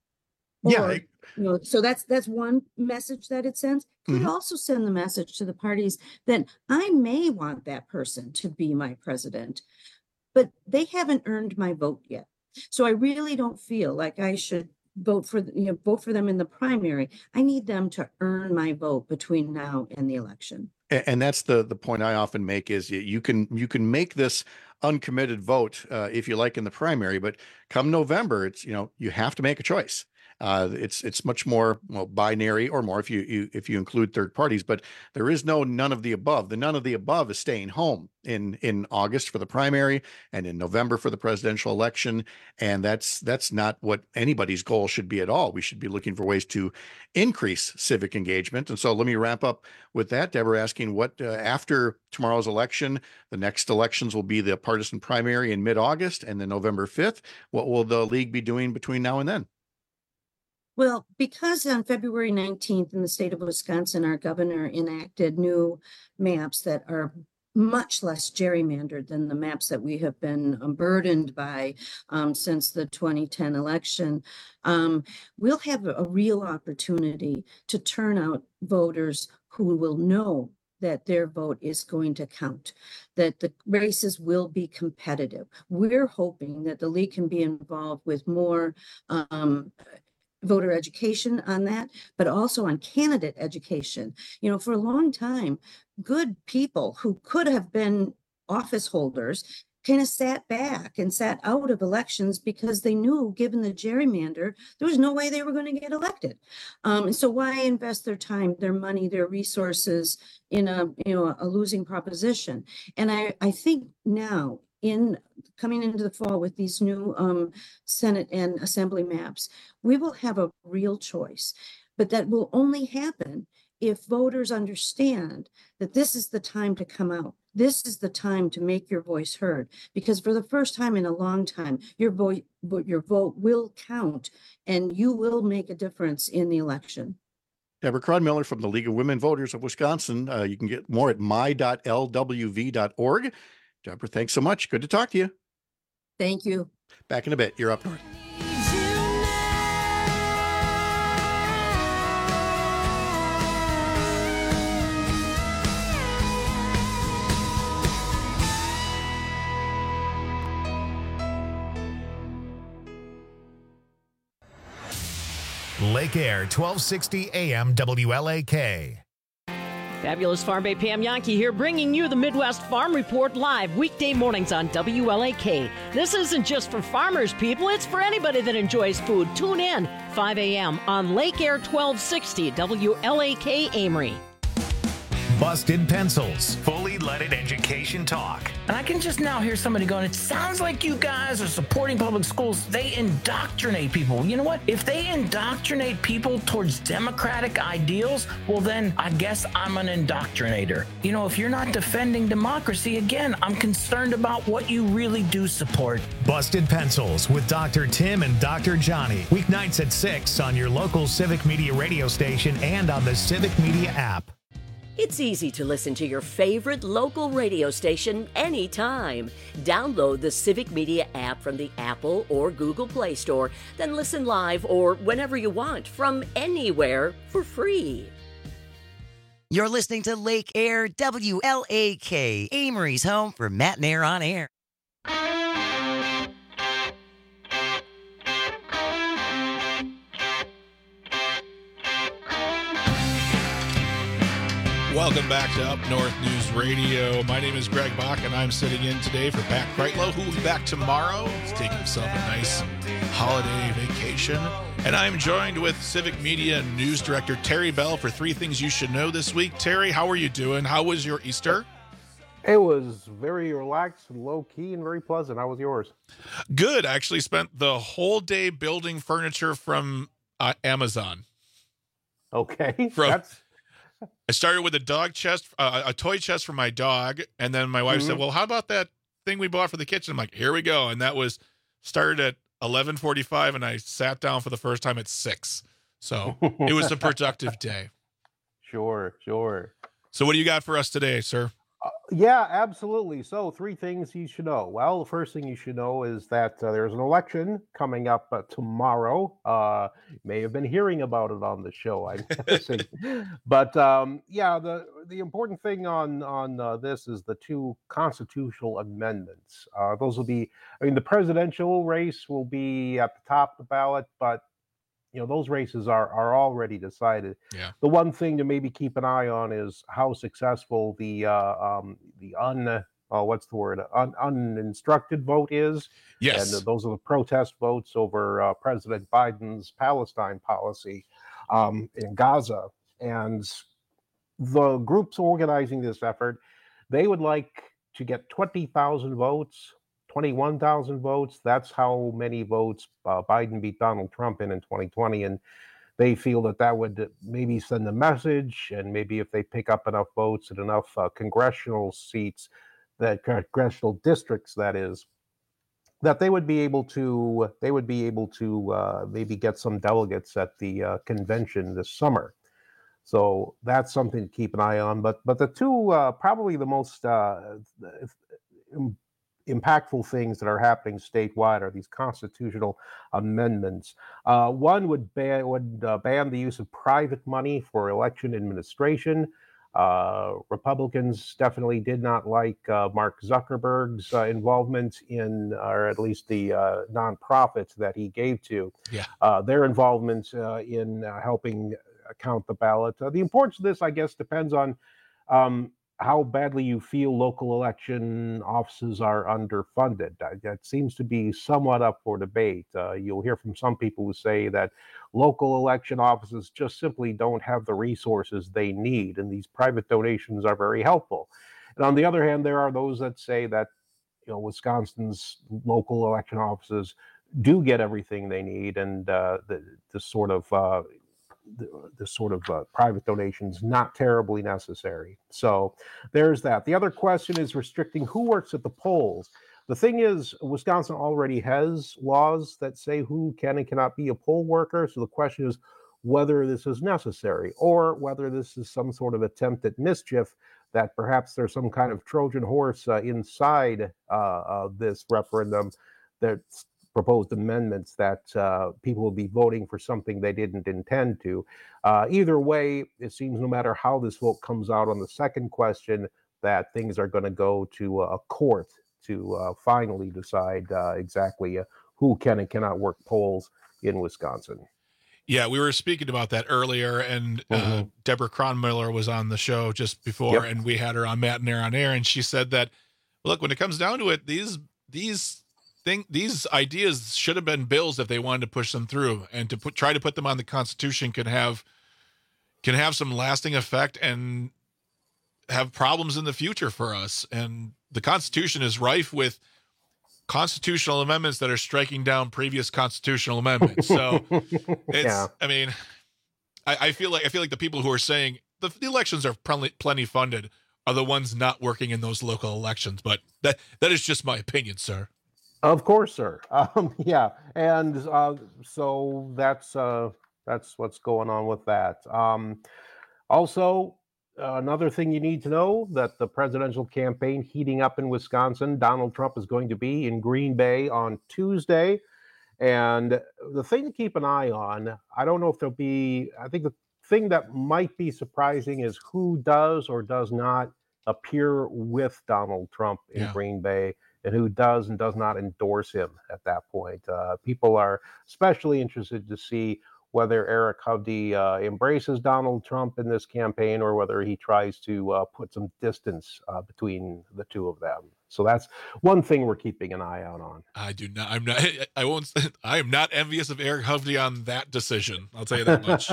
Yeah. Or, you know, so that's that's one message that it sends. Could Mhm. also send the message to the parties that I may want that person to be my president, but they haven't earned my vote yet. So I really don't feel like I should vote for, you know, vote for them in the primary. I need them to earn my vote between now and the election. A- And that's the the point I often make is y- you can you can make this uncommitted vote uh, if you like in the primary, but come November, it's, you know, you have to make a choice. Uh, it's it's much more, well, binary, or more if you, you if you include third parties, but there is no none of the above. The none of the above is staying home in in August for the primary and in November for the presidential election, and that's that's not what anybody's goal should be at all. We should be looking for ways to increase civic engagement. And so let me wrap up with that, Deborah, asking what uh, after tomorrow's election, the next elections will be the partisan primary in mid-August, and then November fifth. What will the league be doing between now and then? Well, because on February nineteenth in the state of Wisconsin, our governor enacted new maps that are much less gerrymandered than the maps that we have been um, burdened by um, since the twenty ten election, um, we'll have a, a real opportunity to turn out voters who will know that their vote is going to count, that the races will be competitive. We're hoping that the league can be involved with more um, voter education on that, but also on candidate education. You know, for a long time, good people who could have been office holders kind of sat back and sat out of elections because they knew, given the gerrymander, there was no way they were going to get elected. Um, and so why invest their time, their money, their resources in a, you know, a losing proposition? And I, I think now, in coming into the fall with these new um, Senate and Assembly maps, we will have a real choice, but that will only happen if voters understand that this is the time to come out. This is the time to make your voice heard, because for the first time in a long time, your voice, your vote will count, and you will make a difference in the election. Deborah Cronmiller from the League of Women Voters of Wisconsin. Uh, you can get more at my dot l w v dot org. Deborah, thanks so much. Good to talk to you. Thank you. Back in a bit. You're up north. Lake Air, twelve sixty A M W L A K. Fabulous Farm Bay Pam Yankee here, bringing you the Midwest Farm Report live weekday mornings on W L A K. This isn't just for farmers, people. It's for anybody that enjoys food. Tune in five A M on Lake Air twelve sixty W L A K Amory. Busted Pencils, fully leaded education talk. And I can just now hear somebody going, it sounds like you guys are supporting public schools. They indoctrinate people. You know what? If they indoctrinate people towards democratic ideals, well, then I guess I'm an indoctrinator. You know, if you're not defending democracy, again, I'm concerned about what you really do support. Busted Pencils with Doctor Tim and Doctor Johnny. Weeknights at six on your local Civic Media radio station and on the Civic Media app. It's easy to listen to your favorite local radio station anytime. Download the Civic Media app from the Apple or Google Play Store, then listen live or whenever you want from anywhere for free. You're listening to Lake Air W L A K, Amory's home for Matt and Air on Air. Welcome back to Up North News Radio. My name is Greg Bach, and I'm sitting in today for Pat Kreitlow, who will be back tomorrow. He's taking himself a nice holiday vacation. And I'm joined with Civic Media News Director Terry Bell for Three Things You Should Know this week. Terry, how are you doing? How was your Easter? It was very relaxed and low-key and very pleasant. How was yours? Good. I actually spent the whole day building furniture from uh, Amazon. Okay. From, That's... I started with a dog chest, uh, a toy chest for my dog, and then my wife mm-hmm. said, well, how about that thing we bought for the kitchen? I'm like, here we go. And that was started at eleven forty-five, and I sat down for the first time at six. So it was a productive day. Sure, sure. So what do you got for us today, sir? Uh, yeah, absolutely. So three things you should know. Well, the first thing you should know is that uh, there's an election coming up uh, tomorrow. Uh, you may have been hearing about it on the show, I'm guessing. But um, yeah, the the important thing on on uh, this is the two constitutional amendments. Uh, those will be, I mean, the presidential race will be at the top of the ballot, but you know, those races are are already decided. Yeah. The one thing to maybe keep an eye on is how successful the uh, um, the un uh, what's the word un, uninstructed vote is. Yes. And uh, those are the protest votes over uh, President Biden's Palestine policy um, in Gaza. And the groups organizing this effort, they would like to get twenty thousand votes. twenty-one thousand votes. That's how many votes uh, Biden beat Donald Trump in in twenty twenty. And they feel that that would maybe send a message. And maybe if they pick up enough votes and enough uh, congressional seats, that congressional districts, that is, that they would be able to, they would be able to uh, maybe get some delegates at the uh, convention this summer. So that's something to keep an eye on. But, but the two, uh, probably the most uh, impactful things that are happening statewide are these constitutional amendments. Uh, one would ban would uh, ban the use of private money for election administration. Uh, Republicans definitely did not like uh, Mark Zuckerberg's uh, involvement in, or at least the uh, nonprofits that he gave to. Yeah. Uh, their involvement uh, in uh, helping count the ballot. Uh, the importance of this, I guess, depends on. Um, how badly you feel local election offices are underfunded. That, that seems to be somewhat up for debate. Uh, you'll hear from some people who say that local election offices just simply don't have the resources they need, and these private donations are very helpful. And on the other hand, there are those that say that, you know, Wisconsin's local election offices do get everything they need, and uh, the, the sort of uh, the, the sort of uh, private donations not terribly necessary. So there's that. The other question is restricting who works at the polls. The thing is, Wisconsin already has laws that say who can and cannot be a poll worker. So the question is whether this is necessary, or whether this is some sort of attempt at mischief, that perhaps there's some kind of Trojan horse uh, inside uh, uh, this referendum that's proposed amendments that uh, people will be voting for something they didn't intend to. Uh, either way, it seems no matter how this vote comes out on the second question, that things are going to go to a court to uh, finally decide uh, exactly uh, who can and cannot work polls in Wisconsin. Yeah, we were speaking about that earlier, and uh, Mm-hmm. Deborah Kronmiller was on the show just before, Yep. and we had her on Matt and Air on Air, and she said that, look, when it comes down to it, these these thing these ideas should have been bills if they wanted to push them through, and to put try to put them on the Constitution can have can have some lasting effect and have problems in the future for us. And the Constitution is rife with constitutional amendments that are striking down previous constitutional amendments. So it's, Yeah. I mean, I, I feel like, I feel like the people who are saying the, the elections are plenty, plenty funded are the ones not working in those local elections. But that, that is just my opinion, sir. Of course, sir. Um, yeah, and uh, so that's uh, that's what's going on with that. Um, also, uh, another thing you need to know, that the presidential campaign heating up in Wisconsin. Donald Trump is going to be in Green Bay on Tuesday, and the thing to keep an eye on, I don't know if there'll be, I think the thing that might be surprising is who does or does not appear with Donald Trump in Yeah. Green Bay, and who does and does not endorse him at that point. Uh, people are especially interested to see whether Eric Hovde uh, embraces Donald Trump in this campaign, or whether he tries to uh, put some distance uh, between the two of them. So that's one thing we're keeping an eye out on. I do not, I'm not, I won't, I am not envious of Eric Hovde on that decision. I'll tell you that much.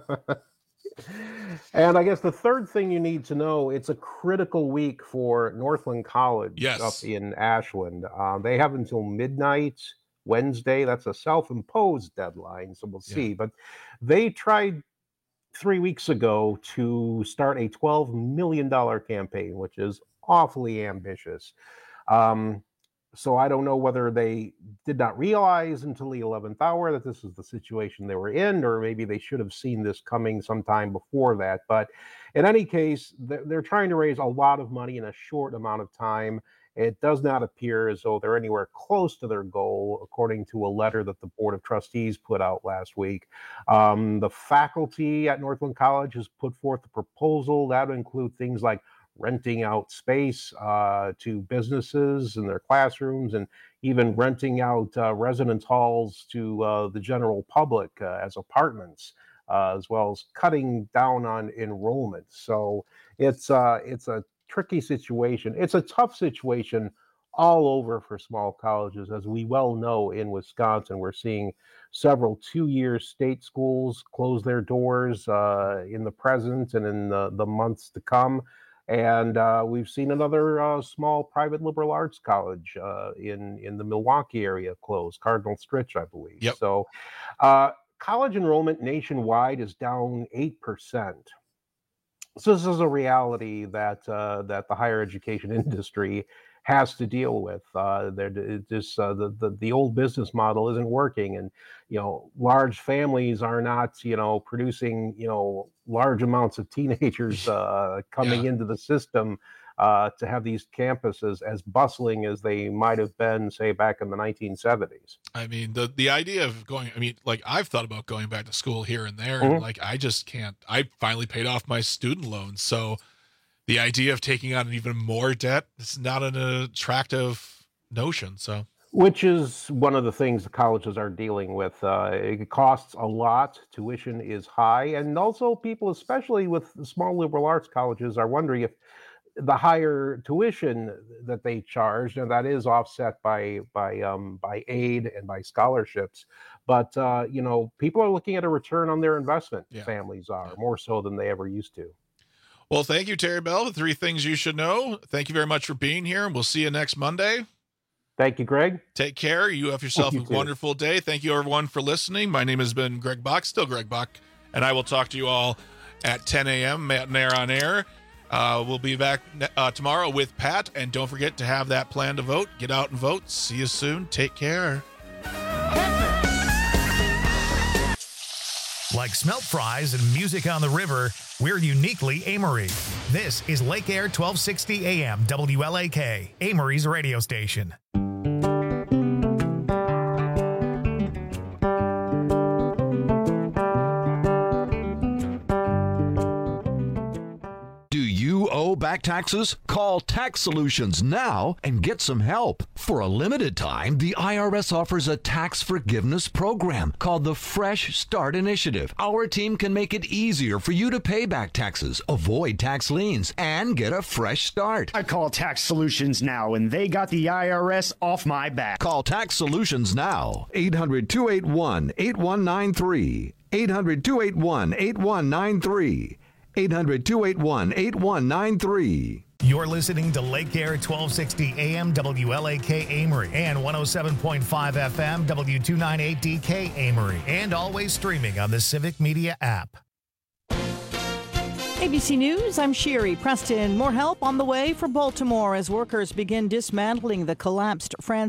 And I guess the third thing you need to know, it's a critical week for Northland College Yes. up in Ashland. Uh, they have until midnight Wednesday. That's a self-imposed deadline, so we'll see. But they tried three weeks ago to start a twelve million dollars campaign, which is awfully ambitious. Um, so I don't know whether they did not realize until the eleventh hour that this is the situation they were in, or maybe they should have seen this coming sometime before that. But in any case, they're, they're trying to raise a lot of money in a short amount of time. It does not appear as though they're anywhere close to their goal, according to a letter that the Board of Trustees put out last week. Um, the faculty at Northland College has put forth a proposal that would include things like renting out space uh, to businesses in their classrooms, and even renting out uh, residence halls to uh, the general public uh, as apartments, uh, as well as cutting down on enrollment. So it's uh, it's a tricky situation. It's a tough situation all over for small colleges. As we well know, in Wisconsin, we're seeing several two-year state schools close their doors uh, in the present and in the, the months to come. And uh, we've seen another uh, small private liberal arts college uh, in, in the Milwaukee area close, Cardinal Stritch, I believe. Yep. So uh, college enrollment nationwide is down eight percent. So this is a reality that uh, that the higher education industry has to deal with. Uh, there, it just uh, the, the the old business model isn't working, and you know, large families are not you know producing you know large amounts of teenagers uh, coming Yeah. into the system uh, to have these campuses as bustling as they might have been, say, back in the nineteen seventies. I mean, the the idea of going, I mean, like I've thought about going back to school here and there, Mhm. and like I just can't. I finally paid off my student loans, so the idea of taking on even more debt is not an attractive notion. So Which is one of the things the colleges are dealing with. Uh, it costs a lot. Tuition is high. And also people, especially with small liberal arts colleges, are wondering if the higher tuition that they charge, and that is offset by by um, by aid and by scholarships. But uh, you know, people are looking at a return on their investment. Yeah. Families are more so than they ever used to. Well, thank you, Terry Bell. The three things you should know. Thank you very much for being here, and we'll see you next Monday. Thank you, Greg. Take care. You have yourself You a too. wonderful day. Thank you, everyone, for listening. My name has been Greg Bach, still Greg Bach, and I will talk to you all at ten a.m. Matt Nair on air. Uh, we'll be back uh, tomorrow with Pat, and don't forget to have that plan to vote. Get out and vote. See you soon. Take care. Like smelt fries and music on the river, we're uniquely Amory. This is Lake Air twelve sixty A M W L A K, Amory's radio station. Do you owe back taxes? Call Tax Solutions now and get some help. For a limited time, the I R S offers a tax forgiveness program called the Fresh Start Initiative. Our team can make it easier for you to pay back taxes, avoid tax liens, and get a fresh start. I call Tax Solutions now, and they got the I R S off my back. Call Tax Solutions now. eight hundred, two eight one, eight one nine three. eight hundred, two eight one, eight one nine three. eight hundred, two eight one, eight one nine three. You're listening to Lake Air twelve sixty A M W L A K Amory and one oh seven point five F M W two ninety-eight D K Amory, and always streaming on the Civic Media app. A B C News, I'm Sherry Preston. More help on the way for Baltimore as workers begin dismantling the collapsed Francis